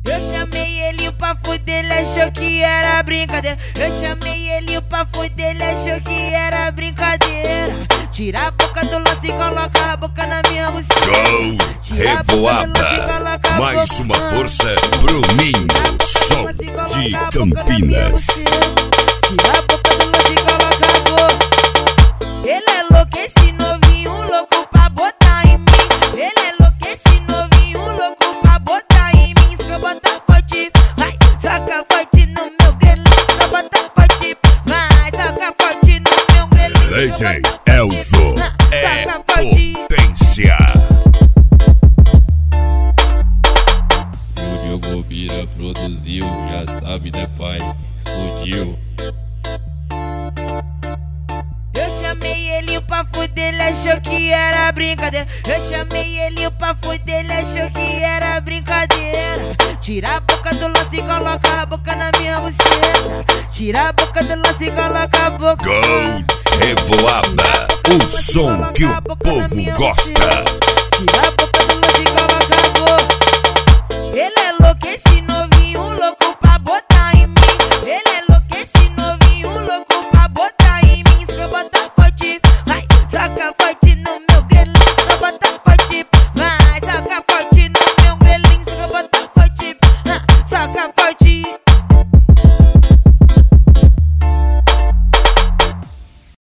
Eu chamei ele pra fuder, ele achou que era brincadeira. Eu chamei ele pra fuder, ele achou que era brincadeira. Tira a boca do lance e coloca a boca na minha buceta. Gol, Revoada. Mais uma força pro Ninho, som de Campinas. Tira a boca do lance e coloca a boca. Ele é louco, esse novinho louco pra botar em mim. Ele é louco, esse novinho louco pra botar em mim. Se eu botar forte, vai, saca forte no meu grelhinho. Se eu botar forte, vai, saca forte no meu grelhinho. DJ Elzo é potência. O Diogo Bira produziu, já sabe, né, pai? Explodiu. Eu chamei ele pra fuder, ele achou que era brincadeira. Eu chamei ele pra fuder, ele achou que era brincadeira. Tira a boca do lance e coloca a boca na minha buceta. Tira a boca do lance e coloca a boca. Gol, Revoada, o som que o povo gosta. Tira a boca do lance e coloca a boca. Ele é louco, esse